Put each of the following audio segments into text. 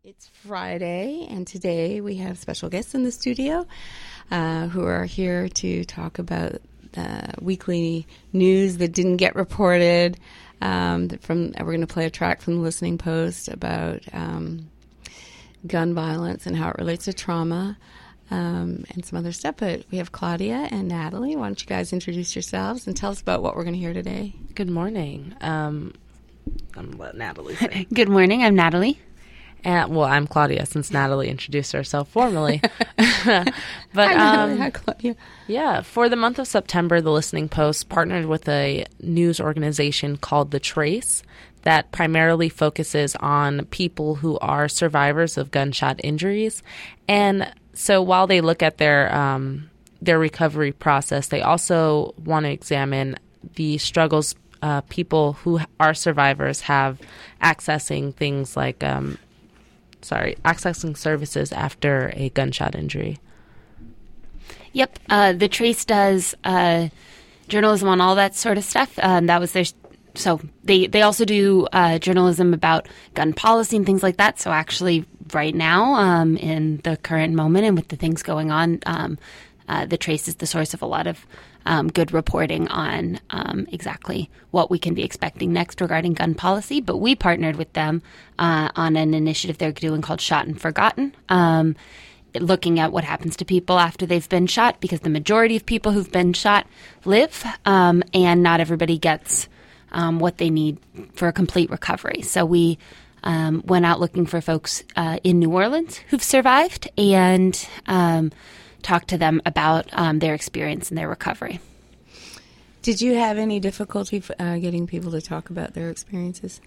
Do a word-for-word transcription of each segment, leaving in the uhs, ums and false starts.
It's Friday, and today we have special guests in the studio uh, who are here to talk about the weekly news that didn't get reported. Um, from we're going to play a track from the Listening Post about um, gun violence and how it relates to trauma um, and some other stuff. But we have Claudia and Natalie. Why don't you guys introduce yourselves and tell us about what we're going to hear today? Good morning. Um, I'm going to let Natalie say. Good morning. I'm Natalie. And, well, I'm Claudia, since Natalie introduced herself formally. but Hi, Natalie. um, Hi, Claudia. Yeah, for the month of September, the Listening Post partnered with a news organization called The Trace that primarily focuses on people who are survivors of gunshot injuries. And so while they look at their um, their recovery process, they also want to examine the struggles uh, people who are survivors have accessing things like um, Sorry, accessing services after a gunshot injury. Yep. Uh, the Trace does uh, journalism on all that sort of stuff. Um, that was their. So they, they also do uh, journalism about gun policy and things like that. So actually, right now, um, in the current moment and with the things going on, um, uh, the Trace is the source of a lot of um, good reporting on um, exactly what we can be expecting next regarding gun policy. But we partnered with them uh, on an initiative they're doing called Shot and Forgotten, um, looking at what happens to people after they've been shot, because the majority of people who've been shot live, um, and not everybody gets um, what they need for a complete recovery. So we um, went out looking for folks uh, in New Orleans who've survived and um, talk to them about um, their experience and their recovery. Did you have any difficulty uh, getting people to talk about their experiences?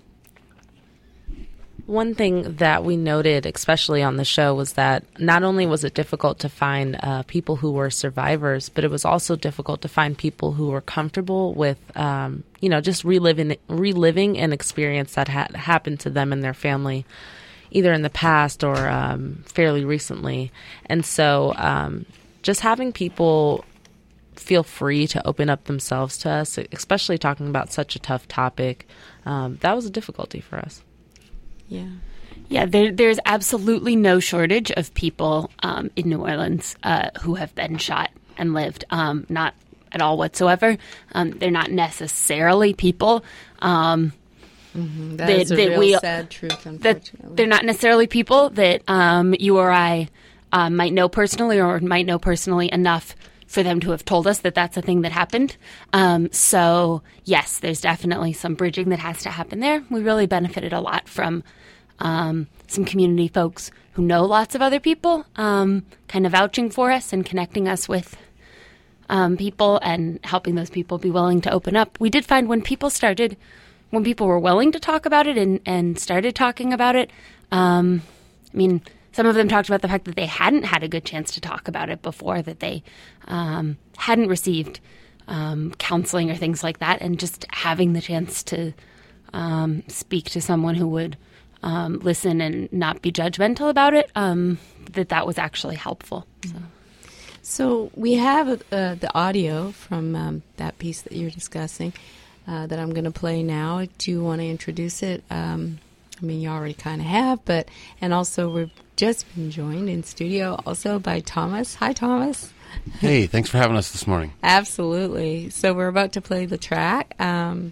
One thing that we noted, especially on the show, was that not only was it difficult to find uh, people who were survivors, but it was also difficult to find people who were comfortable with, um, you know, just reliving reliving an experience that had happened to them and their family, either in the past or um, fairly recently. And so um, just having people feel free to open up themselves to us, especially talking about such a tough topic, um, that was a difficulty for us. Yeah. Yeah, there, there's absolutely no shortage of people um, in New Orleans uh, who have been shot and lived, um, not at all whatsoever. Um, they're not necessarily people um Mm-hmm. That, that, is a that real we, sad truth, unfortunately. That they're not necessarily people that um, you or I uh, might know personally or might know personally enough for them to have told us that that's a thing that happened. Um, so, yes, there's definitely some bridging that has to happen there. We really benefited a lot from um, some community folks who know lots of other people, um, kind of vouching for us and connecting us with um, people and helping those people be willing to open up. We did find when people started... When people were willing to talk about it and, and started talking about it, um, I mean, some of them talked about the fact that they hadn't had a good chance to talk about it before, that they um, hadn't received um, counseling or things like that, and just having the chance to um, speak to someone who would um, listen and not be judgmental about it, um, that that was actually helpful. So, so we have uh, the audio from um, that piece that you're discussing. Uh, that I'm going to play now. Do you want to introduce it? Um, I mean, you already kind of have, but, and also we've just been joined in studio also by Thomas. Hi, Thomas. Hey, thanks for having us this morning. Absolutely. So we're about to play the track. Um,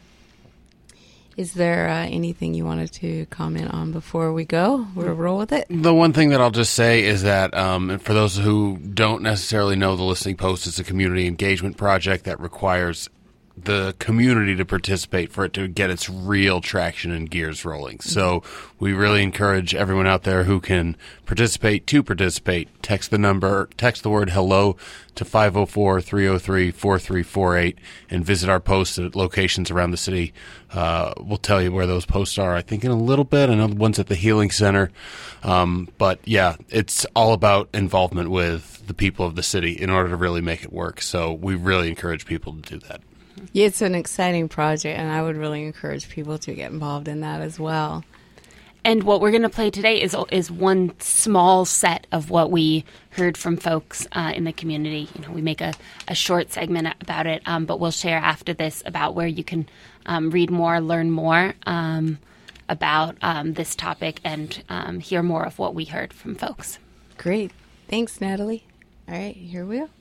is there uh, anything you wanted to comment on before we go? We'll roll with it. The one thing that I'll just say is that um, for those who don't necessarily know, the Listening Post is a community engagement project that requires the community to participate for it to get its real traction and gears rolling. So we really encourage everyone out there who can participate to participate. Text the number, text the word hello to five oh four, three oh three, four three four eight and visit our posts at locations around the city. Uh, we'll tell you where those posts are, I think, in a little bit. I know one's at the Healing Center. Um, but, yeah, it's all about involvement with the people of the city in order to really make it work. So we really encourage people to do that. Yeah, it's an exciting project, and I would really encourage people to get involved in that as well. And what we're going to play today is is one small set of what we heard from folks uh, in the community. You know, we make a, a short segment about it, um, but we'll share after this about where you can um, read more, learn more um, about um, this topic and um, hear more of what we heard from folks. Great. Thanks, Natalie. All right, here we go.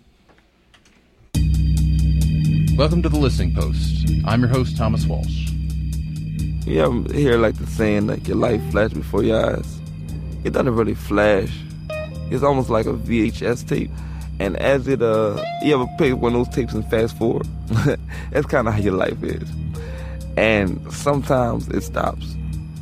Welcome to The Listening Post. I'm your host, Thomas Walsh. You ever hear like the saying, like your life flashed before your eyes? It doesn't really flash. It's almost like a V H S tape. And as it, uh, you ever pick one of those tapes and fast forward? That's kind of how your life is. And sometimes it stops.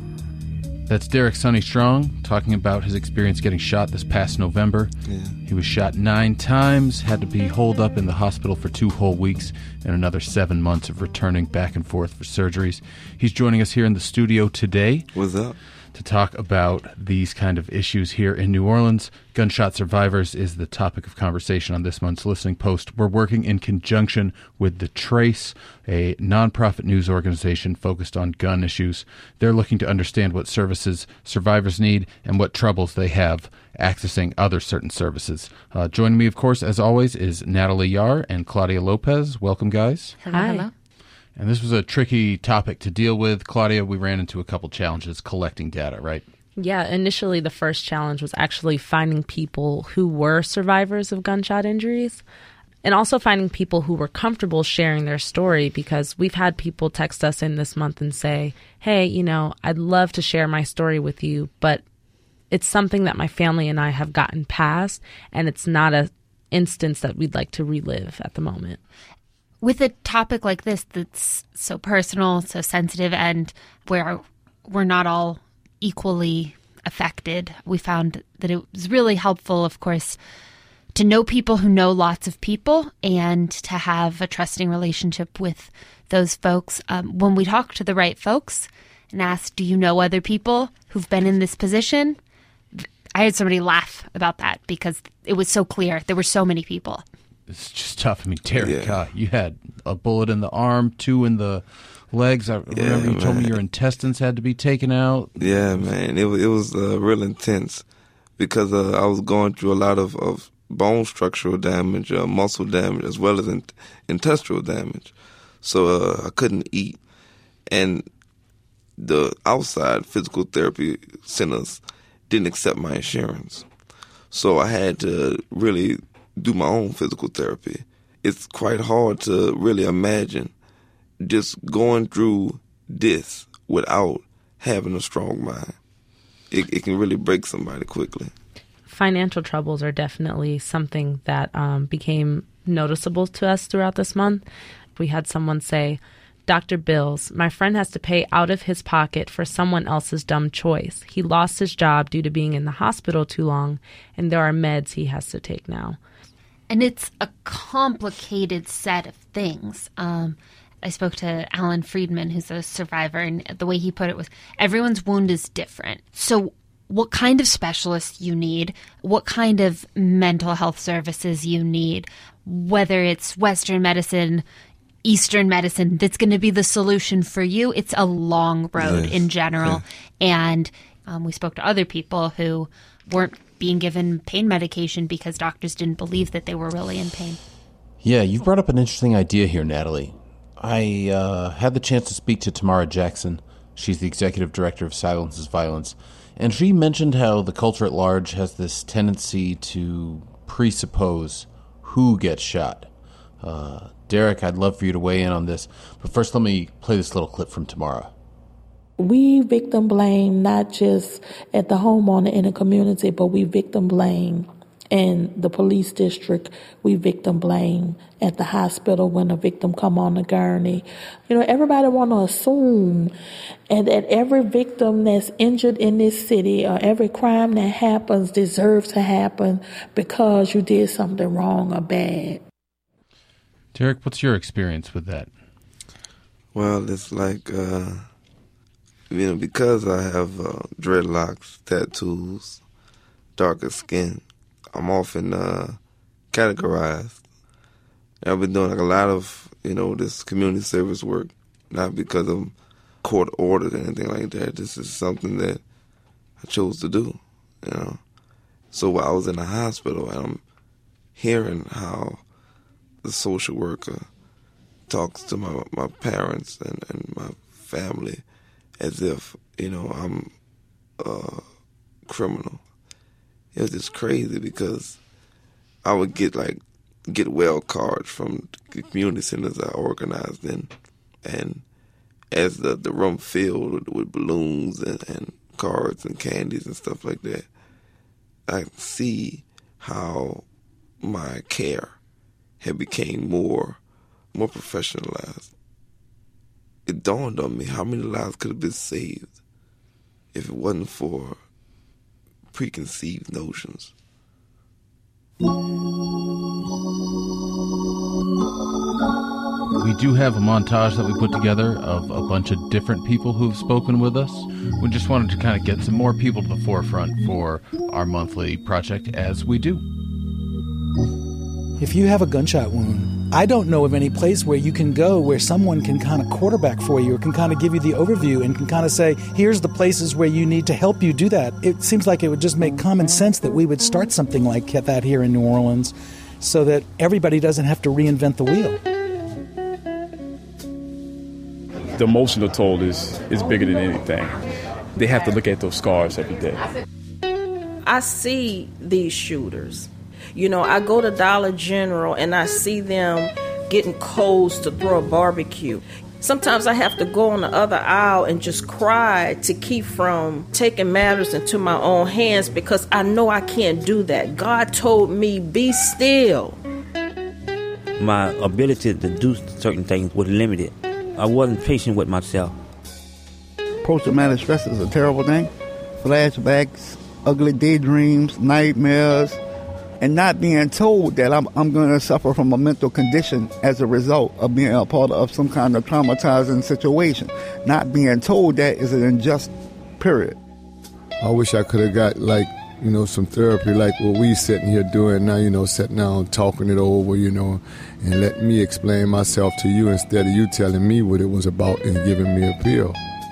That's Derek Sonny Strong talking about his experience getting shot this past November. Yeah. He was shot nine times, had to be holed up in the hospital for two whole weeks, and another seven months of returning back and forth for surgeries. He's joining us here in the studio today. What's up? To talk about these kind of issues here in New Orleans. Gunshot survivors is the topic of conversation on this month's Listening Post. We're working in conjunction with The Trace, a nonprofit news organization focused on gun issues. They're looking to understand what services survivors need and what troubles they have accessing other certain services. Uh, joining me, of course, as always, is Natalie Yar and Claudia Lopez. Welcome, guys. Hello, Hi. hello. And this was a tricky topic to deal with. Claudia, we ran into a couple challenges collecting data, right? Yeah, initially the first challenge was actually finding people who were survivors of gunshot injuries and also finding people who were comfortable sharing their story, because we've had people text us in this month and say, hey, you know, I'd love to share my story with you, but it's something that my family and I have gotten past, and it's not an instance that we'd like to relive at the moment. With a topic like this that's so personal, so sensitive, and where we're not all equally affected, we found that it was really helpful, of course, to know people who know lots of people and to have a trusting relationship with those folks. Um, when we talk to the right folks and ask, do you know other people who've been in this position? I had somebody laugh about that because it was so clear. There were so many people. It's just tough. I mean, Derek, Yeah. uh, you had a bullet in the arm, two in the legs. I Yeah, remember you told me man. your intestines had to be taken out. Yeah, man. It was, it was uh, real intense because uh, I was going through a lot of, of bone structural damage, uh, muscle damage, as well as in, intestinal damage. So uh, I couldn't eat. And the outside physical therapy centers didn't accept my insurance. So I had to really do my own physical therapy. It's quite hard to really imagine just going through this without having a strong mind. It, it can really break somebody quickly. Financial troubles are definitely something that um, became noticeable to us throughout this month. We had someone say, Doctor Bills, my friend has to pay out of his pocket for someone else's dumb choice. He lost his job due to being in the hospital too long, and there are meds he has to take now. And it's a complicated set of things. Um, I spoke to Alan Friedman, who's a survivor, and the way he put it was, everyone's wound is different. So what kind of specialists you need, what kind of mental health services you need, whether it's Western medicine, Eastern medicine, that's going to be the solution for you. It's a long road Yes. in general. And um, we spoke to other people who weren't being given pain medication because doctors didn't believe that they were really in pain. Yeah, you've brought up an interesting idea here, Natalie. I uh, had the chance to speak to Tamara Jackson. She's the executive director of Silence is Violence. And she mentioned how the culture at large has this tendency to presuppose who gets shot. Uh, Derek, I'd love for you to weigh in on this. But first, let me play this little clip from Tamara. We victim blame not just at the homeowner in the community, but we victim blame in the police district. We victim blame at the hospital when a victim come on the gurney. You know, everybody want to assume and that every victim that's injured in this city or every crime that happens deserves to happen because you did something wrong or bad. Derek, what's your experience with that? Well, it's like, uh, you know, because I have uh, dreadlocks, tattoos, darker skin, I'm often uh, categorized. I've been doing like a lot of, you know, this community service work, not because of court orders or anything like that. This is something that I chose to do, you know. So while I was in the hospital, and I'm hearing how the social worker talks to my my parents and, and my family as if you know, I'm a criminal. It was just crazy because I would get like get well cards from the community centers I organized in, and as the, the room filled with, with balloons and, and cards and candies and stuff like that, I see how my care had became more more professionalized. It dawned on me how many lives could have been saved if it wasn't for preconceived notions. We do have a montage that we put together of a bunch of different people who've spoken with us. We just wanted to kind of get some more people to the forefront for our monthly project, as we do. If you have a gunshot wound, I don't know of any place where you can go where someone can kind of quarterback for you or can kind of give you the overview and can kind of say, here's the places where you need to help you do that. It seems like it would just make common sense that we would start something like that here in New Orleans so that everybody doesn't have to reinvent the wheel. The emotional toll is, is bigger than anything. They have to look at those scars every day. I see these shooters. You know, I go to Dollar General and I see them getting coals to throw a barbecue. Sometimes I have to go on the other aisle and just cry to keep from taking matters into my own hands because I know I can't do that. God told me, be still. My ability to do certain things was limited. I wasn't patient with myself. Post-traumatic stress is a terrible thing. Flashbacks, ugly daydreams, nightmares, and not being told that I'm, I'm going to suffer from a mental condition as a result of being a part of some kind of traumatizing situation. Not being told that is an unjust period. I wish I could have got, like, you know, some therapy like what we sitting here doing now, you know, sitting down, talking it over, you know, and let me explain myself to you instead of you telling me what it was about and giving me a pill.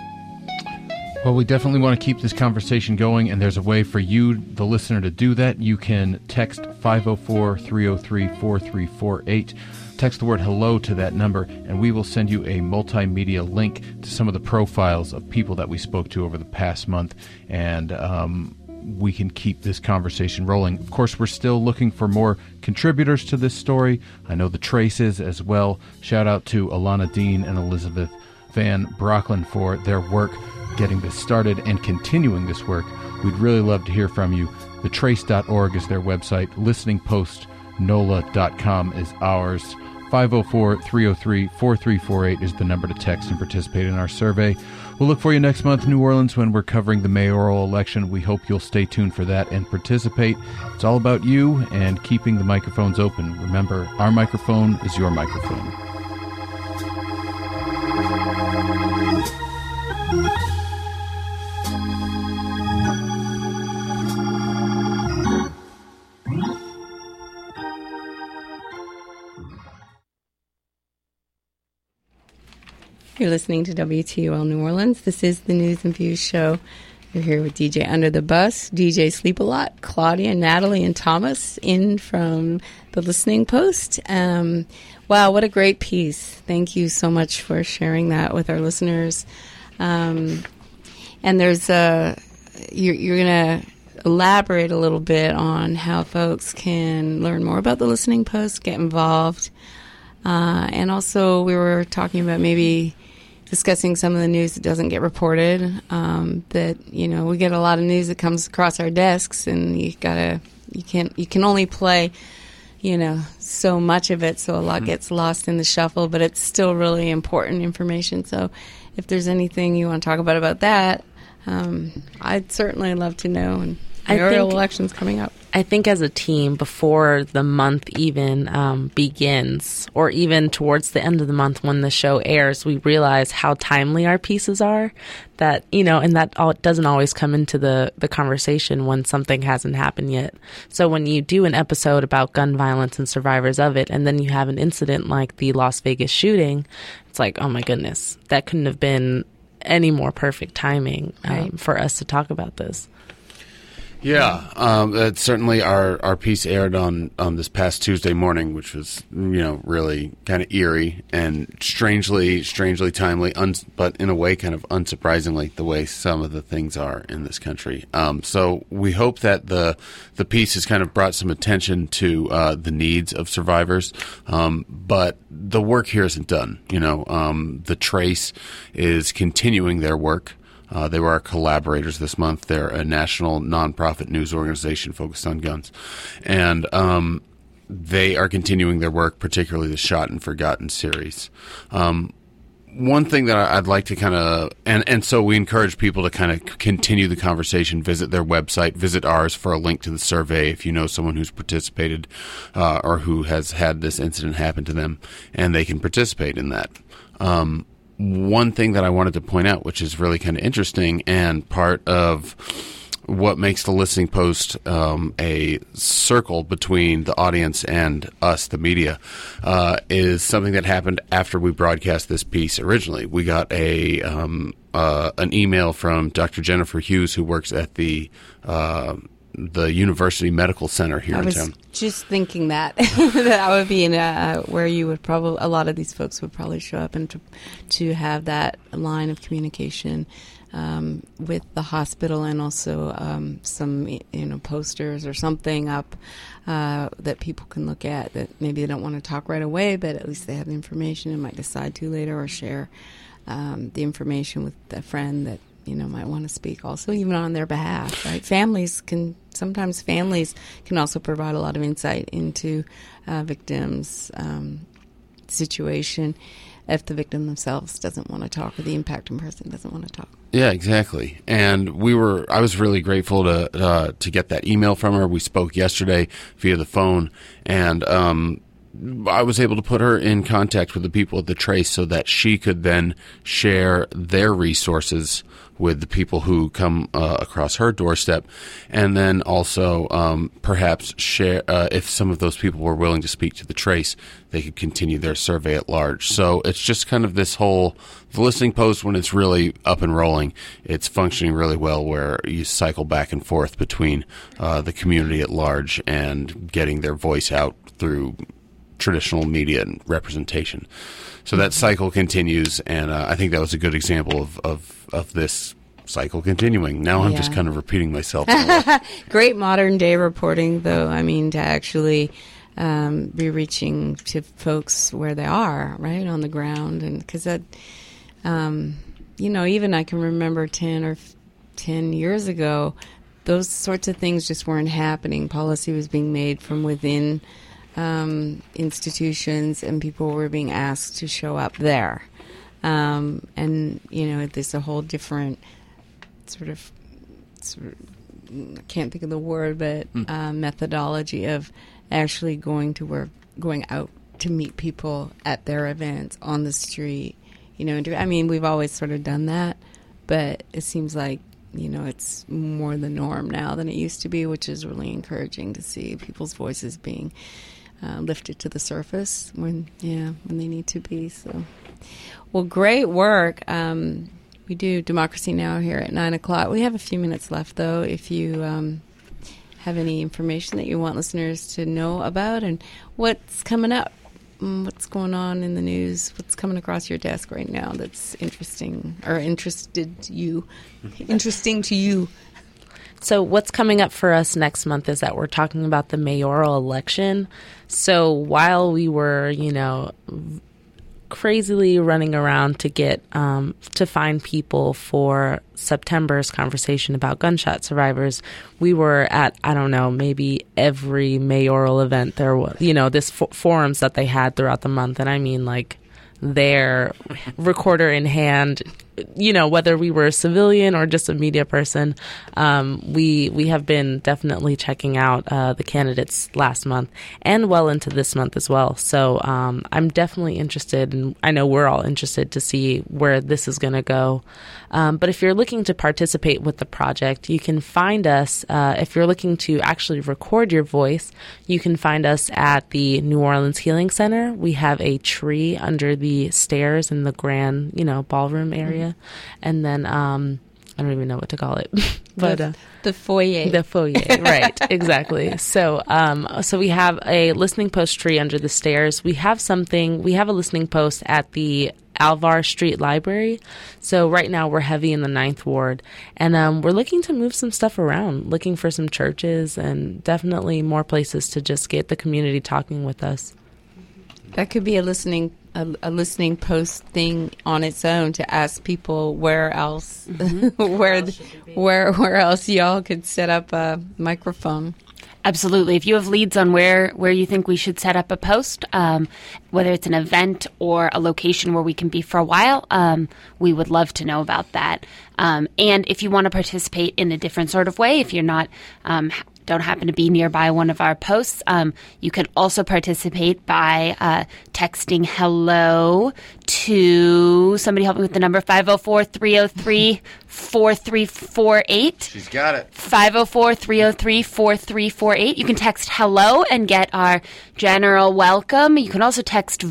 Well, we definitely want to keep this conversation going, and there's a way for you, the listener, to do that. You can text five oh four, three oh three, four three four eight. Text the word hello to that number, and we will send you a multimedia link to some of the profiles of people that we spoke to over the past month, and um, we can keep this conversation rolling. Of course, we're still looking for more contributors to this story. I know the Trace is as well. Shout out to Alana Dean and Elizabeth Van Brocklin for their work getting this started and continuing this work. We'd really love to hear from you. the trace dot org is their website. listening post nola dot com is ours. five oh four, three oh three, four three four eight is the number to text and participate in our survey. We'll look for you next month, New Orleans, when we're covering the mayoral election. We hope you'll stay tuned for that and participate. It's all about you and keeping the microphones open. Remember, our microphone is your microphone. You're listening to W T U L New Orleans. This is the News and Views Show. You're here with D J Under the Bus, D J Sleep a Lot, Claudia, Natalie, and Thomas in from the Listening Post. Um, wow, what a great piece. Thank you so much for sharing that with our listeners. Um, and there's a, you're, you're going to elaborate a little bit on how folks can learn more about the Listening Post, get involved. Uh, and also we were talking about maybe discussing some of the news that doesn't get reported, um, that, you know, we get a lot of news that comes across our desks, and you gotta, you can't, you can only play, you know, so much of it, so a lot gets lost in the shuffle, but it's still really important information. So if there's anything you want to talk about about that, um, I'd certainly love to know. And mayoral elections coming up. I think as a team, before the month even um, begins, or even towards the end of the month when the show airs, we realize how timely our pieces are. That, you know, and that all, doesn't always come into the, the conversation when something hasn't happened yet. So when you do an episode about gun violence and survivors of it, and then you have an incident like the Las Vegas shooting, it's like, oh my goodness, that couldn't have been any more perfect timing um, right. for us to talk about this. Yeah, um, that certainly our, our piece aired on, on this past Tuesday morning, which was, you know, really kind of eerie and strangely, strangely timely, un- but in a way kind of unsurprisingly the way some of the things are in this country. Um, so we hope that the the piece has kind of brought some attention to uh, the needs of survivors, um, but the work here isn't done. You know, um, the Trace is continuing their work. Uh, they were our collaborators this month. They're a national nonprofit news organization focused on guns. And um, they are continuing their work, particularly the Shot and Forgotten series. Um, one thing that I'd like to kind of, and, and so we encourage people to kind of continue the conversation, visit their website, visit ours for a link to the survey if you know someone who's participated uh, or who has had this incident happen to them, and they can participate in that. Um One thing that I wanted to point out, which is really kind of interesting and part of what makes the Listening Post um, a circle between the audience and us, the media, uh, is something that happened after we broadcast this piece originally. We got a um, uh, an email from Doctor Jennifer Hughes, who works at the uh, the University Medical Center here I in was town. Just thinking that that I would be in a, where you would probably, a lot of these folks would probably show up, and to, to have that line of communication um, with the hospital, and also um, some, you know, posters or something up uh, that people can look at, that maybe they don't want to talk right away, but at least they have the information and might decide to later, or share um, the information with a friend that, you know, might want to speak also, even on their behalf, right? Families can, sometimes families can also provide a lot of insight into uh, victims' um, situation if the victim themselves doesn't want to talk, or the impacted person doesn't want to talk. Yeah, exactly. And we were, I was really grateful to, uh, to get that email from her. We spoke yesterday via the phone, and, um, I was able to put her in contact with the people at the Trace so that she could then share their resources with the people who come uh, across her doorstep, and then also um, perhaps share, uh, if some of those people were willing to speak to the Trace, they could continue their survey at large. So it's just kind of this whole, the Listening Post, when it's really up and rolling, it's functioning really well, where you cycle back and forth between uh, the community at large and getting their voice out through traditional media and representation. So that cycle continues, and uh, I think that was a good example of, of, of this cycle continuing. Now I'm Yeah. just kind of repeating myself. Great modern day reporting, though. I mean, to actually um, be reaching to folks where they are, right, on the ground. And because that, um, you know, even I can remember ten or ten years ago, those sorts of things just weren't happening. Policy was being made from within Um, institutions, and people were being asked to show up there. Um, and, you know, there's a whole different sort of, sort of I can't think of the word, but Mm. uh, methodology of actually going to work, going out to meet people at their events, on the street, you know. And do, I mean, we've always sort of done that, but it seems like, you know, it's more the norm now than it used to be, which is really encouraging to see people's voices being Uh, lifted to the surface when, yeah, when they need to be. So, well, great work. Um, we do Democracy Now! Here at nine o'clock. We have a few minutes left, though, if you um, have any information that you want listeners to know about, and what's coming up, what's going on in the news, what's coming across your desk right now that's interesting, or interested you, interesting to you. So what's coming up for us next month is that we're talking about the mayoral election. So while we were, you know, crazily running around to get um, to find people for September's conversation about gunshot survivors, we were at, I don't know, maybe every mayoral event there was, you know, this f- forums that they had throughout the month. And I mean, like, their recorder in hand, you know, whether we were a civilian or just a media person, um, we we have been definitely checking out uh, the candidates last month and well into this month as well. So um, I'm definitely interested, and I know we're all interested to see where this is going to go. Um, but if you're looking to participate with the project, you can find us, uh, if you're looking to actually record your voice, you can find us at the New Orleans Healing Center. We have a tree under the stairs in the grand, you know, ballroom area. And then um, I don't even know what to call it, but the, uh, the foyer. The foyer, right? Exactly. So, um, so we have a listening post tree under the stairs. We have something. We have a listening post at the Alvar Street Library. So right now we're heavy in the Ninth Ward, and um, we're looking to move some stuff around, looking for some churches and definitely more places to just get the community talking with us. That could be a listening a, a listening post thing on its own to ask people where else mm-hmm. where where where else y'all could set up a microphone. Absolutely. If you have leads on where, where you think we should set up a post, um, whether it's an event or a location where we can be for a while, um, we would love to know about that. Um, and if you want to participate in a different sort of way, if you're not um, don't happen to be nearby one of our posts, um, you can also participate by uh, texting hello to somebody help me with the number five oh four, three oh three, four three four eight. She's got it. five oh four, three oh three, four three four eight. You can text hello and get our general welcome. You can also text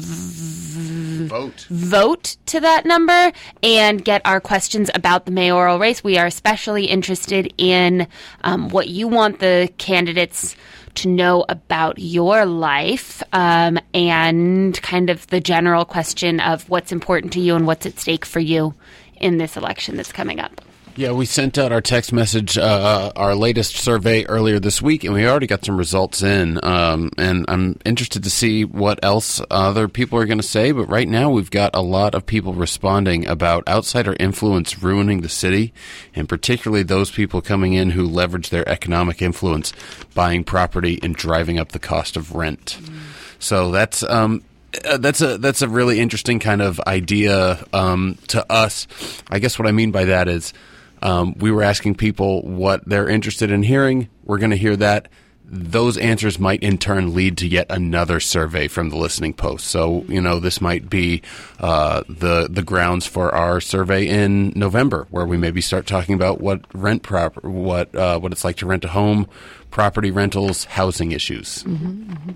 v- vote vote to that number and get our questions about the mayoral race. We are especially interested in um, what you want the candidates to know about your life, um, and kind of the general question of what's important to you and what's at stake for you in this election that's coming up. Yeah, we sent out our text message, uh, our latest survey earlier this week, and we already got some results in. Um, and I'm interested to see what else other people are going to say. But right now, we've got a lot of people responding about outsider influence ruining the city, and particularly those people coming in who leverage their economic influence, buying property and driving up the cost of rent. Mm. So that's um, Uh, that's a that's a really interesting kind of idea um, to us. I guess what I mean by that is um, we were asking people what they're interested in hearing. We're going to hear that. Those answers might in turn lead to yet another survey from the listening post. So, you know, this might be uh, the the grounds for our survey in November, where we maybe start talking about what rent prop what uh, what it's like to rent a home, property rentals, housing issues. Mm-hmm, mm-hmm.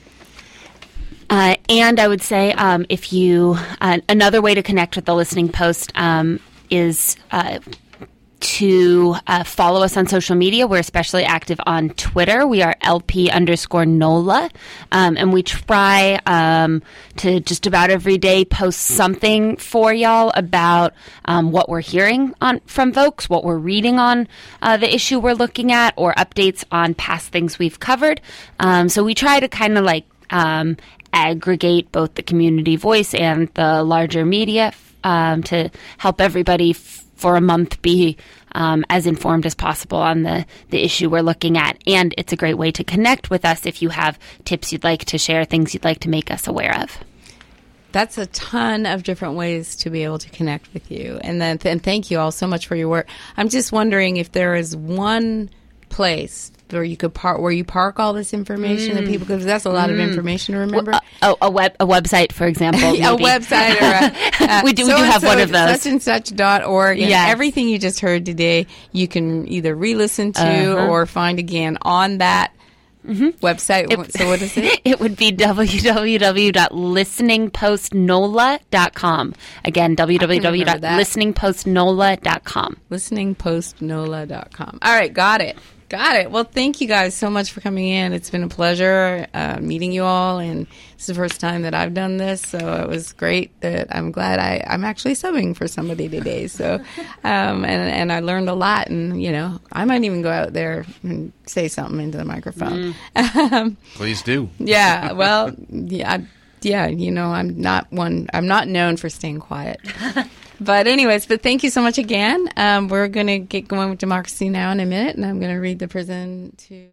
Uh, and I would say um, if you, uh, another way to connect with the listening post um, is uh, to uh, follow us on social media. We're especially active on Twitter. We are L P underscore NOLA. Um, and we try um, to just about every day post something for y'all about um, what we're hearing on from folks, what we're reading on uh, the issue we're looking at, or updates on past things we've covered. Um, so we try to kind of like um, aggregate both the community voice and the larger media um, to help everybody f- for a month be um, as informed as possible on the, the issue we're looking at. And it's a great way to connect with us if you have tips you'd like to share, things you'd like to make us aware of. That's a ton of different ways to be able to connect with you. And then and thank you all so much for your work. I'm just wondering if there is one place where you could park, where you park all this information, mm. and people, because that's a lot mm. of information to remember. Well, uh, oh, a web, a website, for example. A website, or a, uh, we do, we do have one of those. Such and such dot org. And yes. Everything you just heard today, you can either re-listen to uh-huh. or find again on that mm-hmm. website. It, so what is it? It would be w w w dot listening post nola dot com. Again, w w w dot listening post nola dot com. listening post nola dot com. All right, got it. Got it. Well, thank you guys so much for coming in. It's been a pleasure uh, meeting you all, and it's the first time that I've done this, so it was great. That I'm glad I, I'm actually subbing for somebody today. So, um, and and I learned a lot, and you know, I might even go out there and say something into the microphone. Mm. um, Please do. Yeah. Well, yeah, yeah. You know, I'm not one. I'm not known for staying quiet. But anyways, but thank you so much again. Um, we're going to get going with democracy now in a minute, and I'm going to read the prison to...